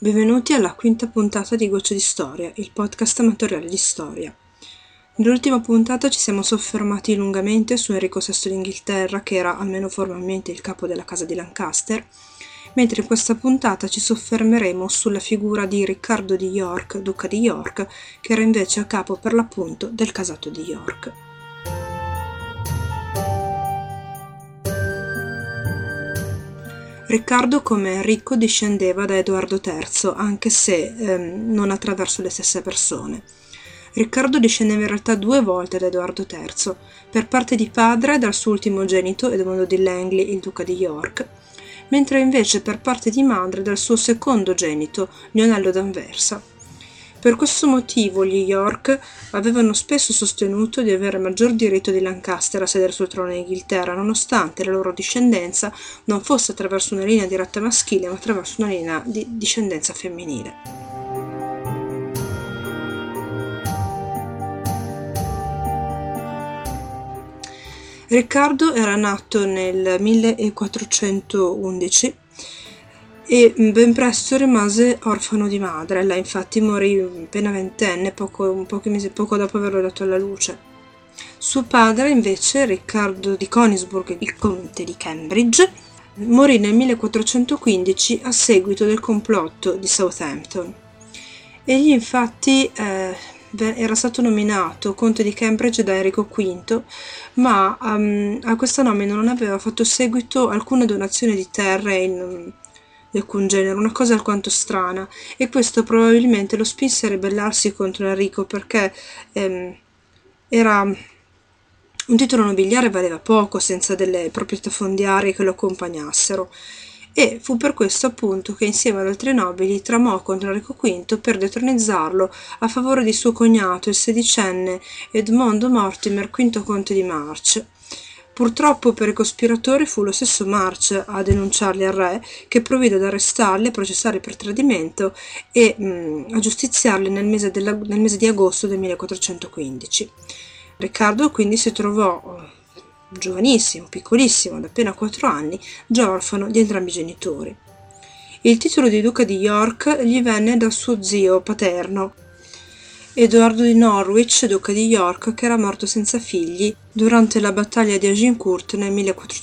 Benvenuti alla quinta puntata di Gocce di Storia, il podcast amatoriale di storia. Nell'ultima puntata ci siamo soffermati lungamente su Enrico VI d'Inghilterra, che era almeno formalmente il capo della casa di Lancaster, mentre in questa puntata ci soffermeremo sulla figura di Riccardo di York, duca di York, che era invece a capo per l'appunto del casato di York. Riccardo, come Enrico, discendeva da Edoardo III, anche se non attraverso le stesse persone. Riccardo discendeva in realtà 2 volte da Edoardo III, per parte di padre dal suo ultimogenito Edmondo di Langley, il duca di York, mentre invece per parte di madre dal suo secondogenito, Lionello d'Anversa. Per questo motivo gli York avevano spesso sostenuto di avere maggior diritto di Lancaster a sedere sul trono d'Inghilterra, nonostante la loro discendenza non fosse attraverso una linea diretta maschile, ma attraverso una linea di discendenza femminile. Riccardo era nato nel 1411 e ben presto rimase orfano di madre. Ella infatti morì appena ventenne, poco dopo averlo dato alla luce. Suo padre invece, Riccardo di Conisburg, il conte di Cambridge, morì nel 1415 a seguito del complotto di Southampton. Egli infatti era stato nominato conte di Cambridge da Enrico V, ma a questa nomina non aveva fatto seguito alcuna donazione di terre di alcun genere, una cosa alquanto strana, e questo probabilmente lo spinse a ribellarsi contro Enrico, perché era un titolo nobiliare, valeva poco senza delle proprietà fondiarie che lo accompagnassero, e fu per questo appunto che insieme ad altri nobili tramò contro Enrico V per detronizzarlo a favore di suo cognato, il sedicenne Edmondo Mortimer, quinto conte di March. Purtroppo per i cospiratori fu lo stesso March a denunciarli al re, che provvide ad arrestarli, a processarli per tradimento e a giustiziarli nel mese di agosto del 1415. Riccardo quindi si trovò giovanissimo, piccolissimo, da appena 4 anni, già orfano di entrambi i genitori. Il titolo di duca di York gli venne da suo zio paterno, Edoardo di Norwich, duca di York, che era morto senza figli durante la battaglia di Agincourt nel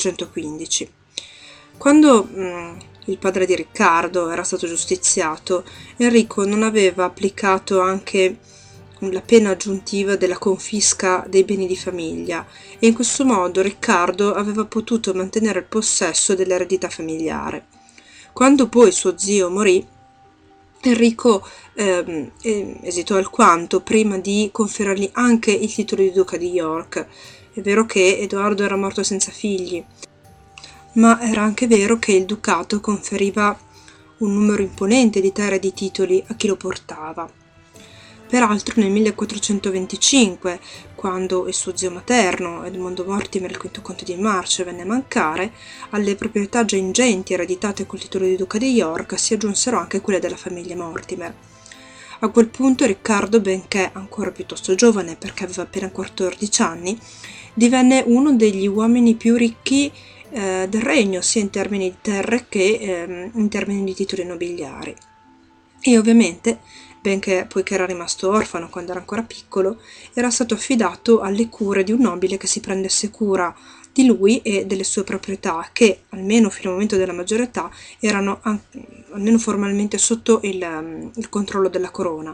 1415. Quando il padre di Riccardo era stato giustiziato, Enrico non aveva applicato anche la pena aggiuntiva della confisca dei beni di famiglia, e in questo modo Riccardo aveva potuto mantenere il possesso dell'eredità familiare. Quando poi suo zio morì, Enrico esitò alquanto prima di conferirgli anche il titolo di duca di York. È vero che Edoardo era morto senza figli, ma era anche vero che il ducato conferiva un numero imponente di terre e di titoli a chi lo portava. Peraltro nel 1425, quando il suo zio materno, Edmondo Mortimer, il quinto conte di March, venne a mancare, alle proprietà già ingenti ereditate col titolo di duca di York si aggiunsero anche quelle della famiglia Mortimer. A quel punto Riccardo, benché ancora piuttosto giovane perché aveva appena 14 anni, divenne uno degli uomini più ricchi del regno, sia in termini di terre che in termini di titoli nobiliari. E ovviamente, poiché era rimasto orfano quando era ancora piccolo, era stato affidato alle cure di un nobile che si prendesse cura di lui e delle sue proprietà, che almeno fino al momento della maggiore età erano almeno formalmente sotto il controllo della corona.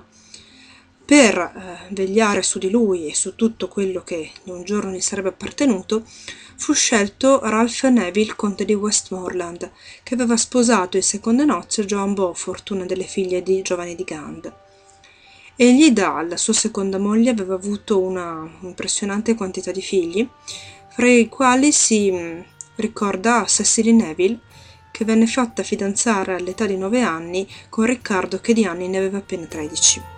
Per vegliare su di lui e su tutto quello che un giorno gli sarebbe appartenuto, fu scelto Ralph Neville, conte di Westmoreland, che aveva sposato in seconde nozze Joan Beaufort, una delle figlie di Giovanni di Gand. Egli dalla sua seconda moglie aveva avuto una impressionante quantità di figli, fra i quali si ricorda Cecily Neville, che venne fatta fidanzare all'età di 9 anni con Riccardo, che di anni ne aveva appena 13.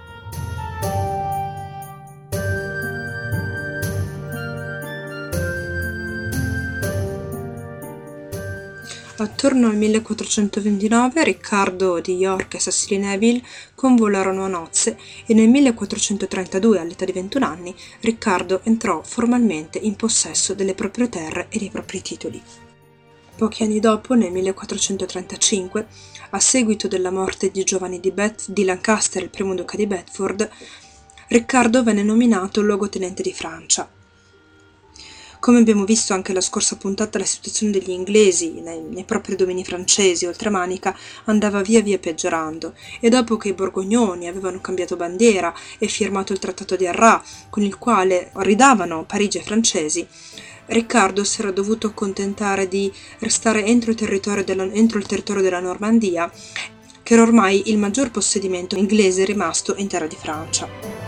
Attorno al 1429 Riccardo di York e Cecily Neville convolarono a nozze e nel 1432, all'età di 21 anni, Riccardo entrò formalmente in possesso delle proprie terre e dei propri titoli. Pochi anni dopo, nel 1435, a seguito della morte di Giovanni di Lancaster, il primo duca di Bedford, Riccardo venne nominato luogotenente di Francia. Come abbiamo visto anche la scorsa puntata, la situazione degli inglesi nei propri domini francesi oltremanica andava via via peggiorando, e dopo che i borgognoni avevano cambiato bandiera e firmato il trattato di Arras, con il quale ridavano Parigi ai francesi, Riccardo si era dovuto accontentare di restare entro il territorio della Normandia, che era ormai il maggior possedimento inglese rimasto in terra di Francia.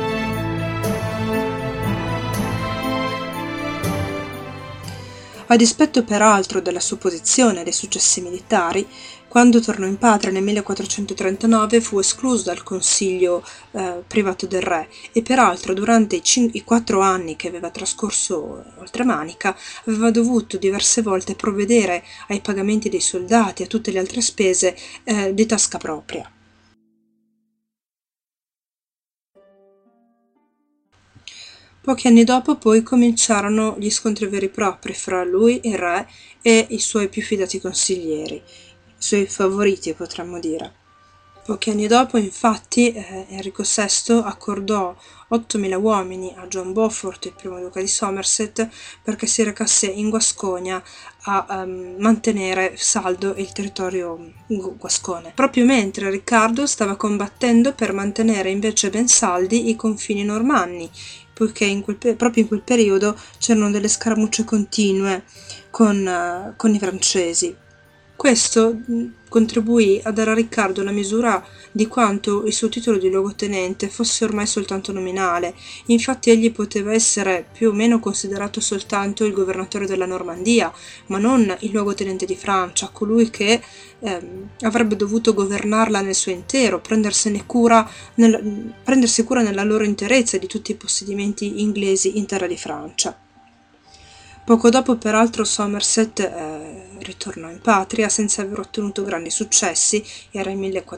A dispetto peraltro della sua posizione e dei successi militari, quando tornò in patria nel 1439 fu escluso dal consiglio privato del re, e peraltro durante i 4 anni che aveva trascorso oltremanica aveva dovuto diverse volte provvedere ai pagamenti dei soldati e a tutte le altre spese di tasca propria. Pochi anni dopo poi cominciarono gli scontri veri e propri fra lui, il re, e i suoi più fidati consiglieri, i suoi favoriti potremmo dire. Pochi anni dopo, infatti, Enrico VI accordò 8.000 uomini a John Beaufort, il primo duca di Somerset, perché si recasse in Guascogna a mantenere saldo il territorio guascone. Proprio mentre Riccardo stava combattendo per mantenere invece ben saldi i confini normanni, poiché proprio in quel periodo c'erano delle scaramucce continue con i francesi. Questo contribuì a dare a Riccardo la misura di quanto il suo titolo di luogotenente fosse ormai soltanto nominale. Infatti egli poteva essere più o meno considerato soltanto il governatore della Normandia, ma non il luogotenente di Francia, colui che avrebbe dovuto governarla nel suo intero, prendersi cura nella loro interezza di tutti i possedimenti inglesi in terra di Francia. Poco dopo, peraltro, Somerset ritornò in patria senza aver ottenuto grandi successi, era il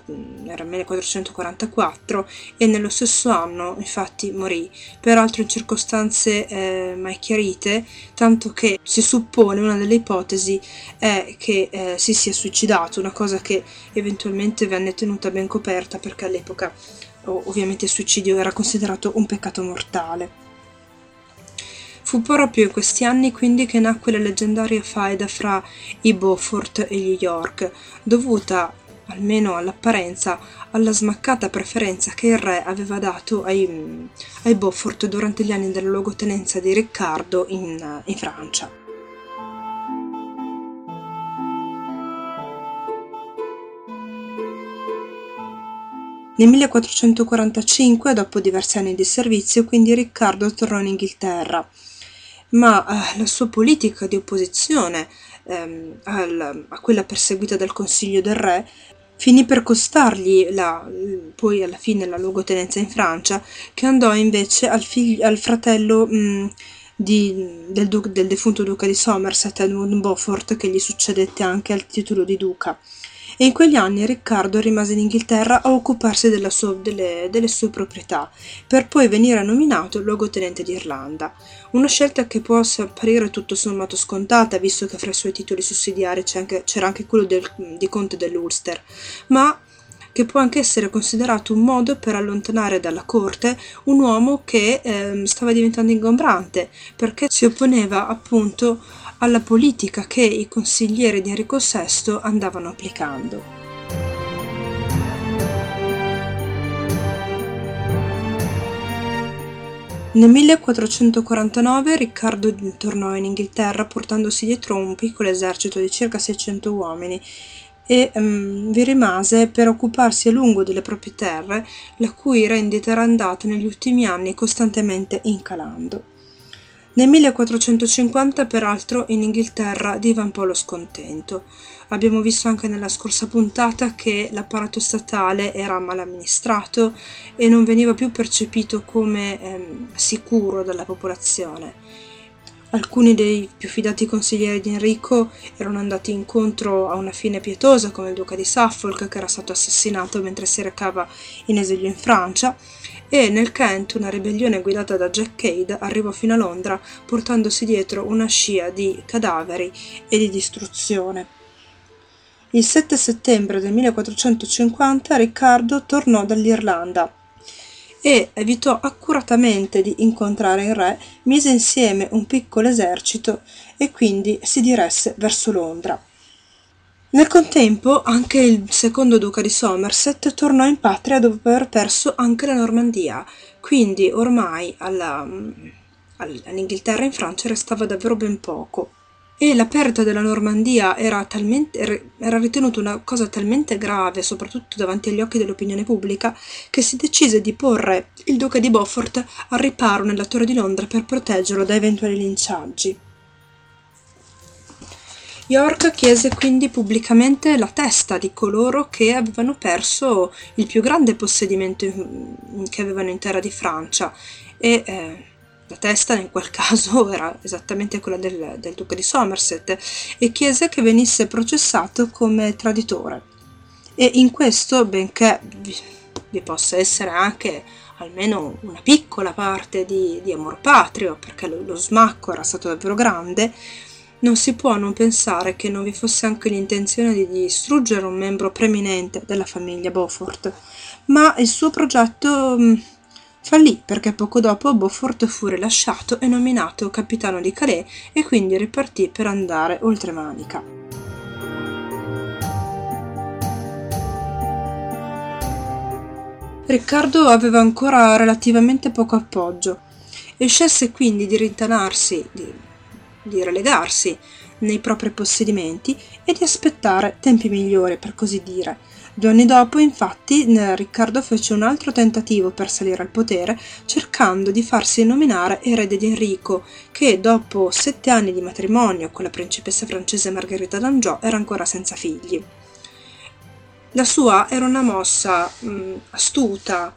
1444, e nello stesso anno infatti morì, peraltro in circostanze mai chiarite, tanto che si suppone, una delle ipotesi è che si sia suicidato, una cosa che eventualmente venne tenuta ben coperta perché all'epoca ovviamente il suicidio era considerato un peccato mortale. Fu proprio in questi anni quindi che nacque la leggendaria faida fra i Beaufort e gli York, dovuta, almeno all'apparenza, alla smaccata preferenza che il re aveva dato ai Beaufort durante gli anni della luogotenenza di Riccardo in Francia. Nel 1445, dopo diversi anni di servizio, quindi Riccardo tornò in Inghilterra, ma la sua politica di opposizione a quella perseguita dal consiglio del re finì per costargli poi alla fine la luogotenenza in Francia, che andò invece al fratello del defunto duca di Somerset, Edmund Beaufort, che gli succedette anche al titolo di duca. E in quegli anni Riccardo rimase in Inghilterra a occuparsi delle sue proprietà, per poi venire nominato luogotenente d'Irlanda. Una scelta che può apparire tutto sommato scontata, visto che fra i suoi titoli sussidiari c'era anche quello di conte dell'Ulster, ma che può anche essere considerato un modo per allontanare dalla corte un uomo che stava diventando ingombrante, perché si opponeva appunto alla politica che i consiglieri di Enrico VI andavano applicando. Nel 1449 Riccardo tornò in Inghilterra portandosi dietro un piccolo esercito di circa 600 uomini e vi rimase per occuparsi a lungo delle proprie terre, la cui rendita era andata negli ultimi anni costantemente incalando. Nel 1450, peraltro, in Inghilterra divampò lo scontento. Abbiamo visto anche nella scorsa puntata che l'apparato statale era mal amministrato e non veniva più percepito come sicuro dalla popolazione. Alcuni dei più fidati consiglieri di Enrico erano andati incontro a una fine pietosa, come il duca di Suffolk, che era stato assassinato mentre si recava in esilio in Francia, e nel Kent una ribellione guidata da Jack Cade arrivò fino a Londra portandosi dietro una scia di cadaveri e di distruzione. Il 7 settembre del 1450 Riccardo tornò dall'Irlanda e evitò accuratamente di incontrare il re, mise insieme un piccolo esercito e quindi si diresse verso Londra. Nel contempo anche il secondo duca di Somerset tornò in patria dopo aver perso anche la Normandia, quindi ormai all'Inghilterra e in Francia restava davvero ben poco. E la perdita della Normandia era ritenuta una cosa talmente grave, soprattutto davanti agli occhi dell'opinione pubblica, che si decise di porre il duca di Beaufort al riparo nella Torre di Londra per proteggerlo da eventuali linciaggi. York chiese quindi pubblicamente la testa di coloro che avevano perso il più grande possedimento che avevano in terra di Francia e la testa in quel caso era esattamente quella del duca di Somerset e chiese che venisse processato come traditore. E in questo, benché vi possa essere anche almeno una piccola parte di amor patrio, perché lo smacco era stato davvero grande, non si può non pensare che non vi fosse anche l'intenzione di distruggere un membro preminente della famiglia Beaufort, ma il suo progetto fallì perché poco dopo Beaufort fu rilasciato e nominato capitano di Calais e quindi ripartì per andare oltre Manica. Riccardo aveva ancora relativamente poco appoggio e scelse quindi di rintanarsi, di relegarsi nei propri possedimenti e di aspettare tempi migliori, per così dire. 2 anni dopo, infatti, Riccardo fece un altro tentativo per salire al potere, cercando di farsi nominare erede di Enrico, che dopo 7 anni di matrimonio con la principessa francese Margherita d'Anjou era ancora senza figli. La sua era una mossa astuta,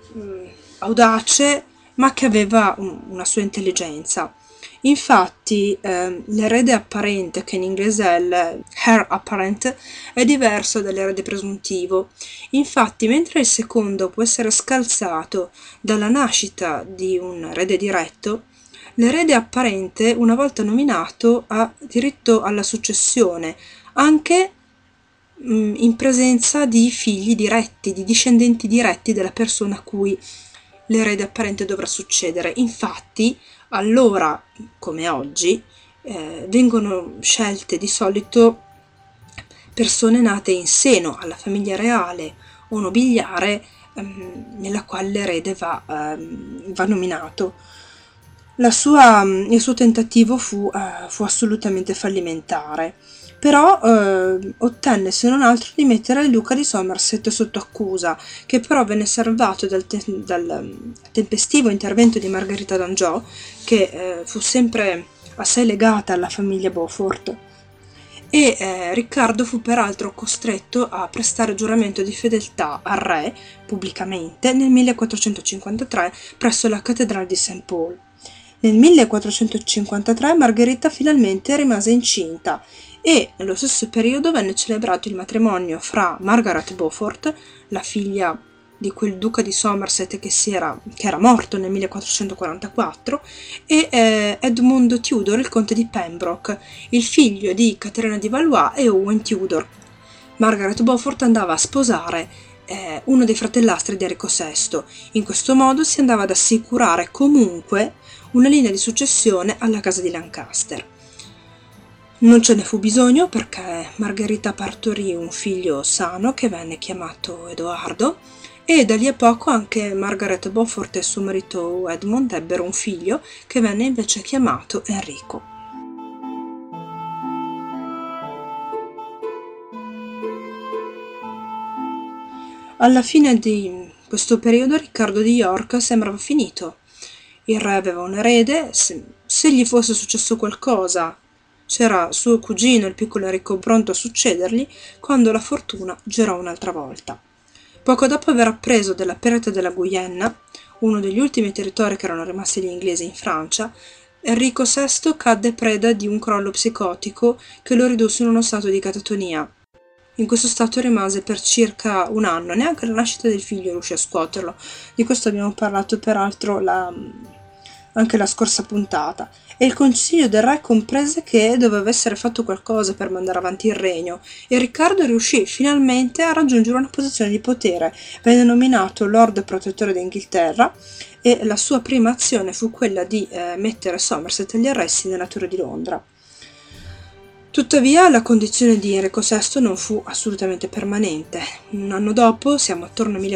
audace, ma che aveva una sua intelligenza. Infatti l'erede apparente, che in inglese è il heir apparent, è diverso dall'erede presuntivo. Infatti, mentre il secondo può essere scalzato dalla nascita di un erede diretto, l'erede apparente, una volta nominato, ha diritto alla successione, anche in presenza di figli diretti, di discendenti diretti della persona a cui l'erede apparente dovrà succedere. Infatti, allora, come oggi, vengono scelte di solito persone nate in seno alla famiglia reale o nobiliare nella quale l'erede va nominato. Il suo tentativo fu assolutamente fallimentare, però ottenne se non altro di mettere il duca di Somerset sotto accusa, che però venne salvato dal tempestivo intervento di Margherita d'Anjou, che fu sempre assai legata alla famiglia Beaufort. E Riccardo fu peraltro costretto a prestare giuramento di fedeltà al re pubblicamente nel 1453 presso la cattedrale di St. Paul. Nel 1453 Margherita finalmente rimase incinta e nello stesso periodo venne celebrato il matrimonio fra Margaret Beaufort, la figlia di quel duca di Somerset che era morto nel 1444, e Edmund Tudor, il conte di Pembroke, il figlio di Caterina di Valois e Owen Tudor. Margaret Beaufort andava a sposare uno dei fratellastri di Enrico VI. In questo modo si andava ad assicurare comunque una linea di successione alla casa di Lancaster. Non ce ne fu bisogno perché Margherita partorì un figlio sano che venne chiamato Edoardo e da lì a poco anche Margaret Beaufort e suo marito Edmund ebbero un figlio che venne invece chiamato Enrico. Alla fine di questo periodo Riccardo di York sembrava finito. Il re aveva un erede, se gli fosse successo qualcosa c'era suo cugino, il piccolo Enrico, pronto a succedergli, quando la fortuna girò un'altra volta. Poco dopo aver appreso della perdita della Guyenne, uno degli ultimi territori che erano rimasti agli inglesi in Francia, Enrico VI cadde preda di un crollo psicotico che lo ridusse in uno stato di catatonia. In questo stato rimase per circa un anno, neanche la nascita del figlio riuscì a scuoterlo. Di questo abbiamo parlato peraltro anche la scorsa puntata. E il consiglio del re comprese che doveva essere fatto qualcosa per mandare avanti il regno, e Riccardo riuscì finalmente a raggiungere una posizione di potere. Venne nominato Lord Protettore d'Inghilterra e la sua prima azione fu quella di mettere Somerset agli arresti nella Torre di Londra. Tuttavia la condizione di Enrico VI non fu assolutamente permanente. Un anno dopo, siamo attorno al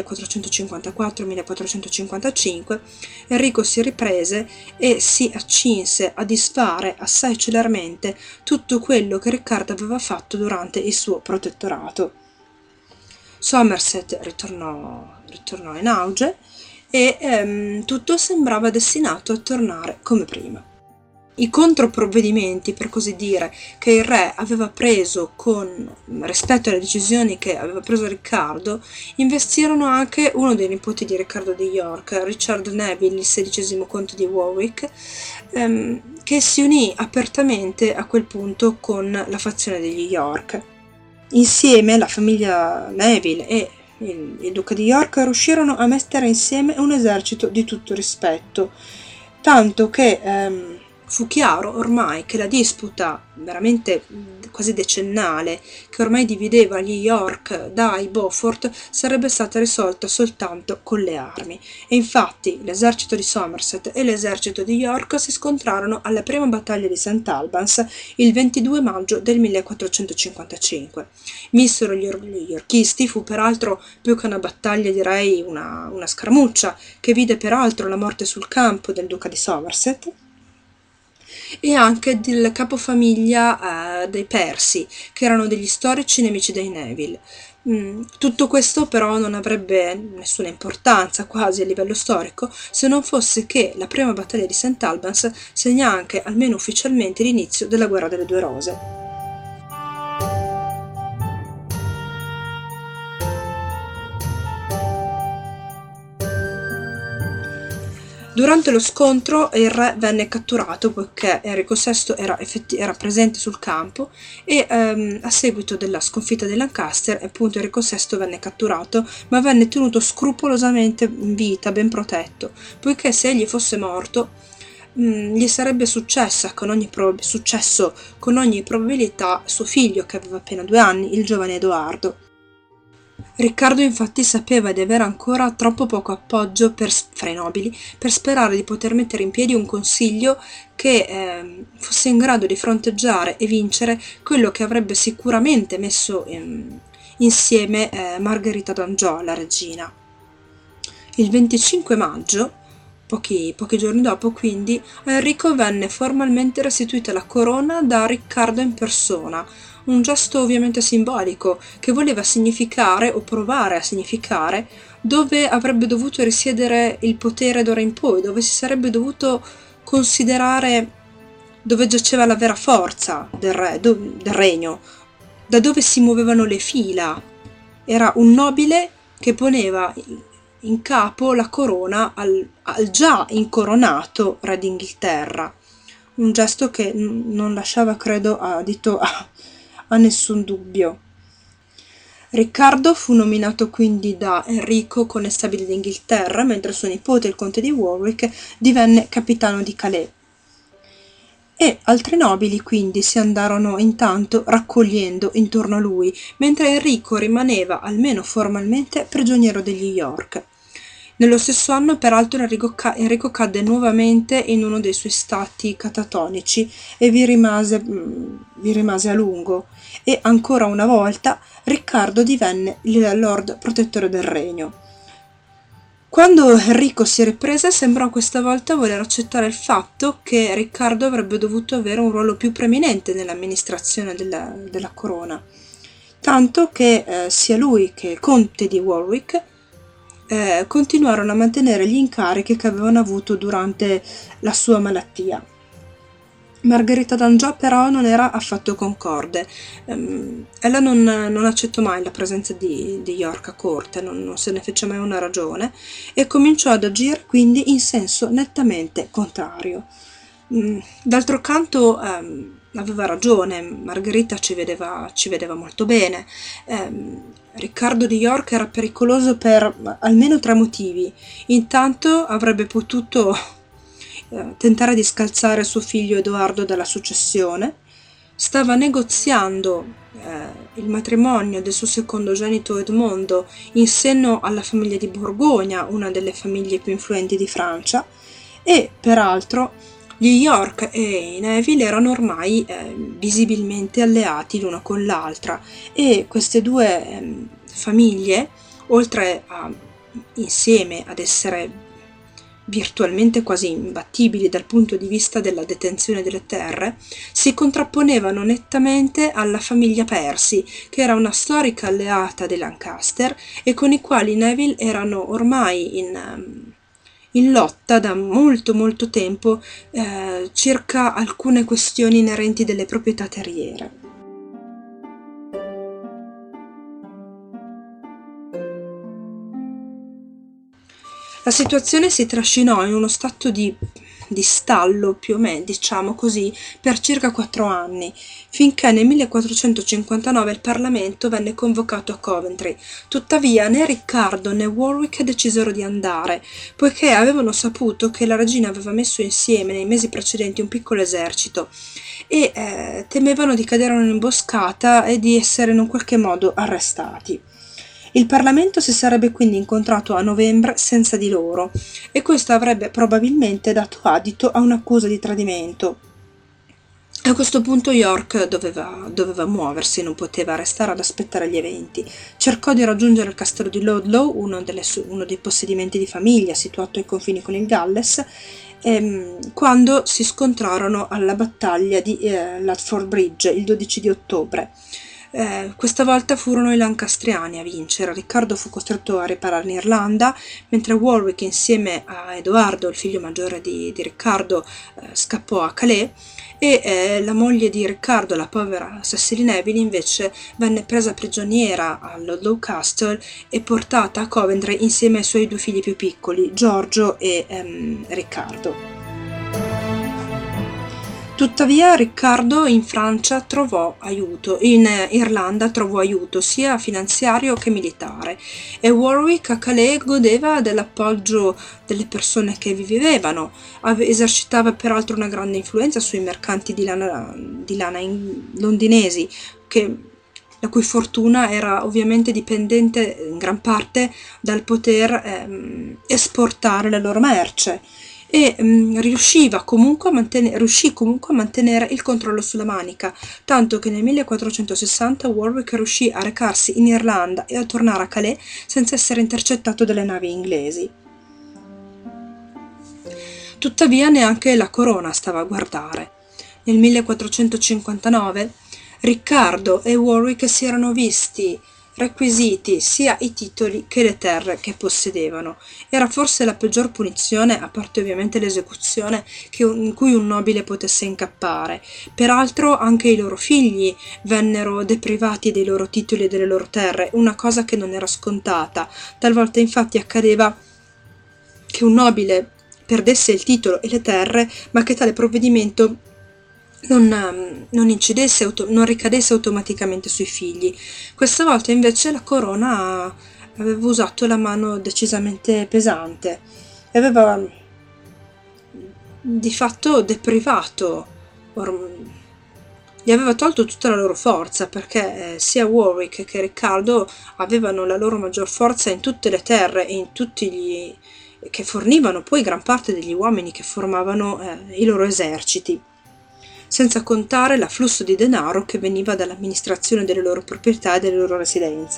1454-1455, Enrico si riprese e si accinse a disfare assai celermente tutto quello che Riccardo aveva fatto durante il suo protettorato. Somerset ritornò in auge e tutto sembrava destinato a tornare come prima. I controprovvedimenti, per così dire, che il re aveva preso con rispetto alle decisioni che aveva preso Riccardo, investirono anche uno dei nipoti di Riccardo di York, Richard Neville, il XVI conte di Warwick, che si unì apertamente a quel punto con la fazione degli York. Insieme la famiglia Neville e il duca di York riuscirono a mettere insieme un esercito di tutto rispetto, tanto che fu chiaro ormai che la disputa veramente quasi decennale che ormai divideva gli York dai Beaufort sarebbe stata risolta soltanto con le armi, e infatti l'esercito di Somerset e l'esercito di York si scontrarono alla prima battaglia di St. Albans il 22 maggio del 1455. Missero gli yorkisti, fu peraltro più che una battaglia, direi una scaramuccia, che vide peraltro la morte sul campo del duca di Somerset e anche del capofamiglia dei Persi, che erano degli storici nemici dei Neville. Tutto questo però non avrebbe nessuna importanza quasi a livello storico se non fosse che la prima battaglia di St. Albans segna anche, almeno ufficialmente, l'inizio della guerra delle due rose. Durante lo scontro il re venne catturato poiché Enrico VI era presente sul campo e a seguito della sconfitta dei Lancaster, appunto, Enrico VI venne catturato, ma venne tenuto scrupolosamente in vita, ben protetto, poiché se egli fosse morto gli sarebbe successo con ogni probabilità suo figlio, che aveva appena 2 anni, il giovane Edoardo. Riccardo infatti sapeva di avere ancora troppo poco appoggio fra i nobili per sperare di poter mettere in piedi un consiglio che fosse in grado di fronteggiare e vincere quello che avrebbe sicuramente messo insieme Margherita d'Angiò, la regina. Il 25 maggio, pochi giorni dopo quindi, a Enrico venne formalmente restituita la corona da Riccardo in persona, un gesto ovviamente simbolico che voleva significare o provare a significare dove avrebbe dovuto risiedere il potere d'ora in poi, dove si sarebbe dovuto considerare dove giaceva la vera forza del regno, da dove si muovevano le fila. Era un nobile che poneva in capo la corona al già incoronato re d'Inghilterra, un gesto che non lasciava, credo, adito a nessun dubbio. Riccardo fu nominato quindi da Enrico connestabile d'Inghilterra, mentre suo nipote, il conte di Warwick, divenne capitano di Calais. E altri nobili quindi si andarono intanto raccogliendo intorno a lui, mentre Enrico rimaneva, almeno formalmente, prigioniero degli York. Nello stesso anno, peraltro, Enrico cadde nuovamente in uno dei suoi stati catatonici e vi rimase a lungo, e ancora una volta Riccardo divenne il Lord Protettore del Regno. Quando Enrico si riprese, sembrò questa volta voler accettare il fatto che Riccardo avrebbe dovuto avere un ruolo più preminente nell'amministrazione della corona, tanto che sia lui che il conte di Warwick continuarono a mantenere gli incarichi che avevano avuto durante la sua malattia. Margherita d'Angiò però non era affatto concorde. Ella non accettò mai la presenza di York a corte, non se ne fece mai una ragione, e cominciò ad agire quindi in senso nettamente contrario. D'altro canto aveva ragione, Margherita ci vedeva molto bene. Riccardo di York era pericoloso per almeno 3 motivi. Intanto avrebbe potuto tentare di scalzare suo figlio Edoardo dalla successione. Stava negoziando il matrimonio del suo secondogenito Edmondo in seno alla famiglia di Borgogna, una delle famiglie più influenti di Francia, e peraltro gli York e i Neville erano ormai visibilmente alleati l'una con l'altra, e queste due famiglie, oltre a insieme ad essere virtualmente quasi imbattibili dal punto di vista della detenzione delle terre, si contrapponevano nettamente alla famiglia Percy, che era una storica alleata dei Lancaster e con i quali i Neville erano ormai in lotta da molto tempo circa alcune questioni inerenti delle proprietà terriere. La situazione si trascinò in uno stato di stallo, più o meno, diciamo così, per circa 4 anni, finché nel 1459 il Parlamento venne convocato a Coventry. Tuttavia né Riccardo né Warwick decisero di andare, poiché avevano saputo che la regina aveva messo insieme nei mesi precedenti un piccolo esercito e temevano di cadere in un'imboscata e di essere in un qualche modo arrestati. Il Parlamento si sarebbe quindi incontrato a novembre senza di loro, e questo avrebbe probabilmente dato adito a un'accusa di tradimento. A questo punto York doveva muoversi, non poteva restare ad aspettare gli eventi. Cercò di raggiungere il castello di Ludlow, uno dei possedimenti di famiglia situato ai confini con il Galles, quando si scontrarono alla battaglia di Latford Bridge il 12 di ottobre. Questa volta furono i lancastriani a vincere. Riccardo fu costretto a riparare in Irlanda, mentre Warwick, insieme a Edoardo, il figlio maggiore di Riccardo, scappò a Calais, e la moglie di Riccardo, la povera Cecily Neville, invece venne presa prigioniera a Ludlow Castle e portata a Coventry insieme ai suoi 2 figli più piccoli, Giorgio e Riccardo. Tuttavia Riccardo in Irlanda trovò aiuto sia finanziario che militare, e Warwick a Calais godeva dell'appoggio delle persone che vi vivevano. Esercitava peraltro una grande influenza sui mercanti di lana londinesi, la cui fortuna era ovviamente dipendente in gran parte dal poter esportare la loro merce, e riuscì comunque a mantenere il controllo sulla Manica, tanto che nel 1460 Warwick riuscì a recarsi in Irlanda e a tornare a Calais senza essere intercettato dalle navi inglesi. Tuttavia neanche la corona stava a guardare. Nel 1459 Riccardo e Warwick si erano visti requisiti sia i titoli che le terre che possedevano. Era forse la peggior punizione, a parte ovviamente l'esecuzione, in cui un nobile potesse incappare. Peraltro anche i loro figli vennero deprivati dei loro titoli e delle loro terre, una cosa che non era scontata. Talvolta infatti accadeva che un nobile perdesse il titolo e le terre, ma che tale provvedimento non ricadesse automaticamente sui figli. Questa volta invece la corona aveva usato la mano decisamente pesante e aveva di fatto deprivato, gli aveva tolto tutta la loro forza, perché sia Warwick che Riccardo avevano la loro maggior forza in tutte le terre e in tutti che fornivano poi gran parte degli uomini che formavano i loro eserciti, senza contare l'afflusso di denaro che veniva dall'amministrazione delle loro proprietà e delle loro residenze.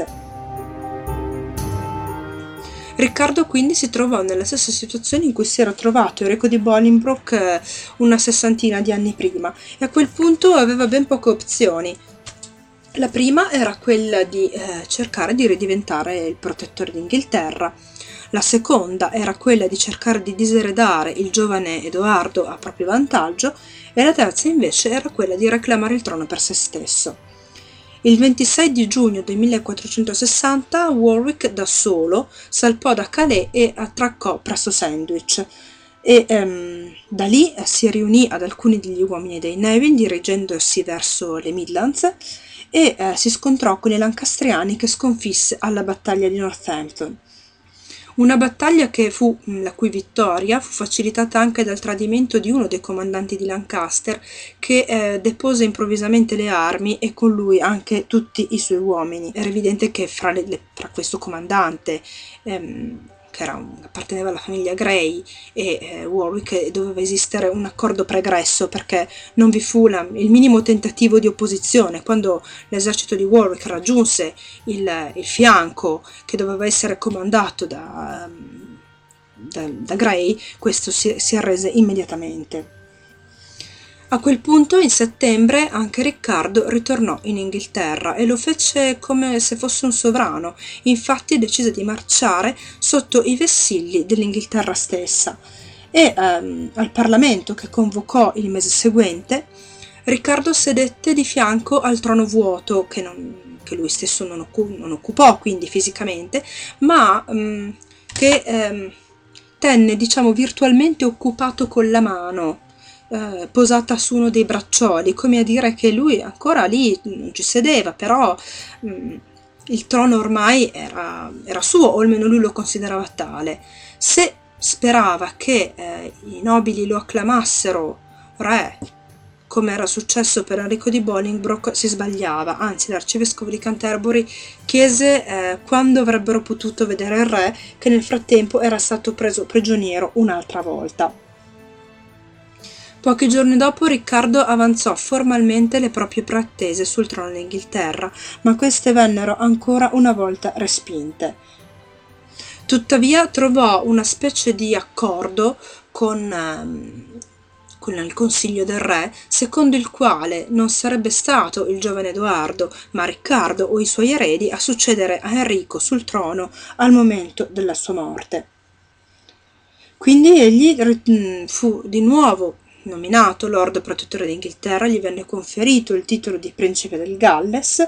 Riccardo quindi si trovò nella stessa situazione in cui si era trovato Enrico di Bolingbroke una 60 di anni prima, e a quel punto aveva ben poche opzioni. La prima era quella di cercare di ridiventare il protettore d'Inghilterra. La seconda era quella di cercare di diseredare il giovane Edoardo a proprio vantaggio, e la terza invece era quella di reclamare il trono per se stesso. Il 26 di giugno del 1460 Warwick da solo salpò da Calais e attraccò presso Sandwich, e da lì si riunì ad alcuni degli uomini dei Neville dirigendosi verso le Midlands e si scontrò con i lancastriani che sconfisse alla battaglia di Northampton. Una battaglia la cui vittoria fu facilitata anche dal tradimento di uno dei comandanti di Lancaster che depose improvvisamente le armi e con lui anche tutti i suoi uomini. Era evidente che fra questo comandante apparteneva alla famiglia Grey e Warwick doveva esistere un accordo pregresso perché non vi fu il minimo tentativo di opposizione. Quando l'esercito di Warwick raggiunse il fianco che doveva essere comandato da Grey, questo si arrese immediatamente. A quel punto, in settembre, anche Riccardo ritornò in Inghilterra e lo fece come se fosse un sovrano. Infatti decise di marciare sotto i vessilli dell'Inghilterra stessa e al Parlamento che convocò il mese seguente, Riccardo sedette di fianco al trono vuoto che lui stesso non occupò quindi fisicamente, ma che tenne, diciamo, virtualmente occupato con la mano, posata su uno dei braccioli, come a dire che lui ancora lì non ci sedeva, però il trono ormai era suo, o almeno lui lo considerava tale. Se sperava che i nobili lo acclamassero re, come era successo per Enrico di Bolingbroke, si sbagliava. Anzi, l'arcivescovo di Canterbury chiese quando avrebbero potuto vedere il re, che nel frattempo era stato preso prigioniero un'altra volta. Pochi giorni dopo Riccardo avanzò formalmente le proprie pretese sul trono d'Inghilterra, ma queste vennero ancora una volta respinte. Tuttavia trovò una specie di accordo con il consiglio del re, secondo il quale non sarebbe stato il giovane Edoardo, ma Riccardo o i suoi eredi a succedere a Enrico sul trono al momento della sua morte. Quindi egli fu di nuovo nominato Lord Protettore d'Inghilterra, gli venne conferito il titolo di Principe del Galles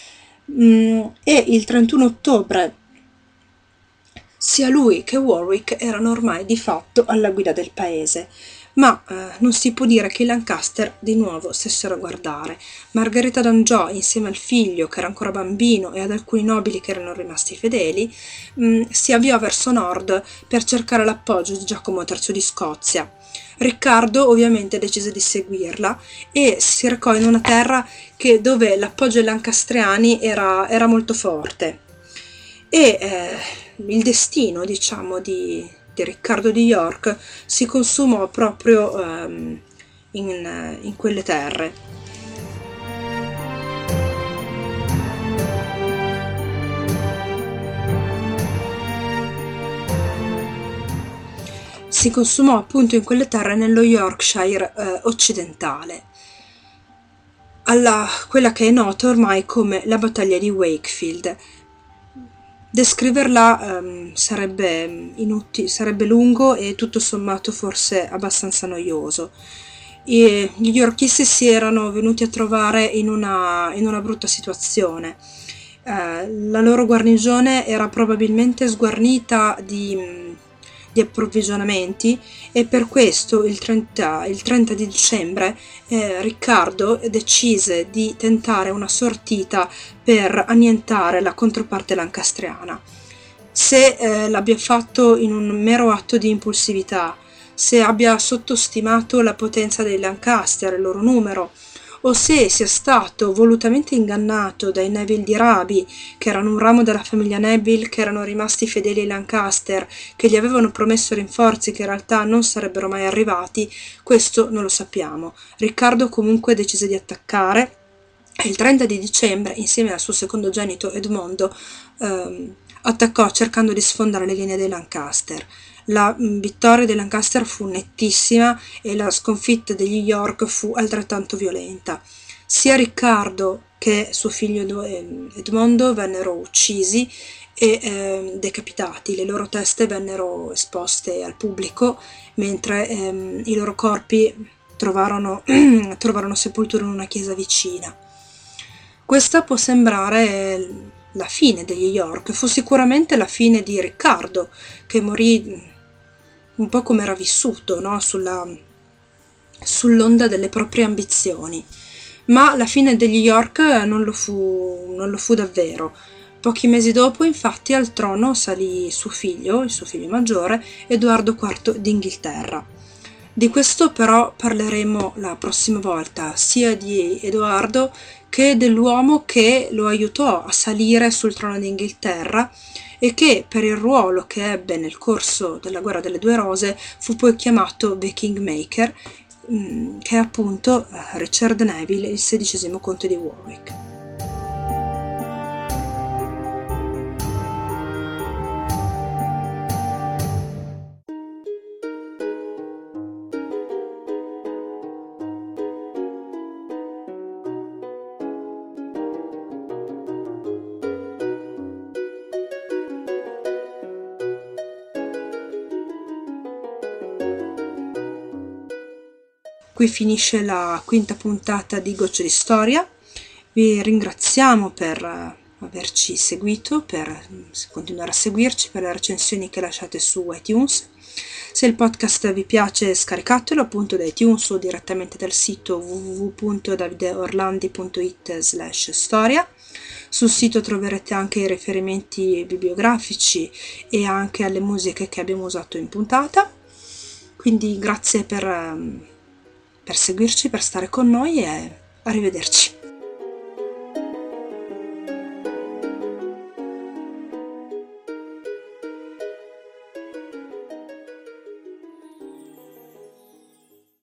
e il 31 ottobre sia lui che Warwick erano ormai di fatto alla guida del paese. Ma non si può dire che i Lancaster di nuovo stessero a guardare. Margherita d'Angiò, insieme al figlio che era ancora bambino e ad alcuni nobili che erano rimasti fedeli, si avviò verso nord per cercare l'appoggio di Giacomo III di Scozia. Riccardo ovviamente decise di seguirla e si recò in una terra dove l'appoggio ai lancastriani era molto forte. E il destino, diciamo, di Riccardo di York si consumò proprio in quelle terre. Si consumò appunto in quelle terre nello Yorkshire occidentale, quella che è nota ormai come la battaglia di Wakefield. Descriverla sarebbe lungo e tutto sommato forse abbastanza noioso. Gli yorkisti si erano venuti a trovare in una brutta situazione. La loro guarnigione era probabilmente sguarnita di approvvigionamenti e per questo il 30 di dicembre Riccardo decise di tentare una sortita per annientare la controparte lancastriana. Se l'abbia fatto in un mero atto di impulsività, se abbia sottostimato la potenza dei Lancaster, il loro numero, o se sia stato volutamente ingannato dai Neville di Raby, che erano un ramo della famiglia Neville, che erano rimasti fedeli ai Lancaster, che gli avevano promesso rinforzi che in realtà non sarebbero mai arrivati, questo non lo sappiamo. Riccardo comunque decise di attaccare e il 30 di dicembre, insieme al suo secondogenito Edmondo, attaccò cercando di sfondare le linee dei Lancaster. La vittoria dei Lancaster fu nettissima e la sconfitta degli York fu altrettanto violenta. Sia Riccardo che suo figlio Edmondo vennero uccisi e decapitati. Le loro teste vennero esposte al pubblico, mentre i loro corpi trovarono sepoltura in una chiesa vicina. Questa può sembrare la fine degli York, fu sicuramente la fine di Riccardo, che morì un po' come era vissuto, no? Sull'onda delle proprie ambizioni. Ma la fine degli York non lo fu davvero. Pochi mesi dopo, infatti, al trono salì suo figlio, il suo figlio maggiore, Edoardo IV d'Inghilterra. Di questo però parleremo la prossima volta, sia di Edoardo che dell'uomo che lo aiutò a salire sul trono d'Inghilterra e che, per il ruolo che ebbe nel corso della Guerra delle Due Rose, fu poi chiamato The Kingmaker, che è appunto Richard Neville, il XVI conte di Warwick. Qui finisce la quinta puntata di Gocce di Storia. Vi ringraziamo per averci seguito, per continuare a seguirci, per le recensioni che lasciate su iTunes. Se il podcast vi piace, scaricatelo appunto da iTunes o direttamente dal sito www.davideorlandi.it/storia. Sul sito troverete anche i riferimenti bibliografici e anche alle musiche che abbiamo usato in puntata. Quindi grazie per seguirci, per stare con noi e arrivederci.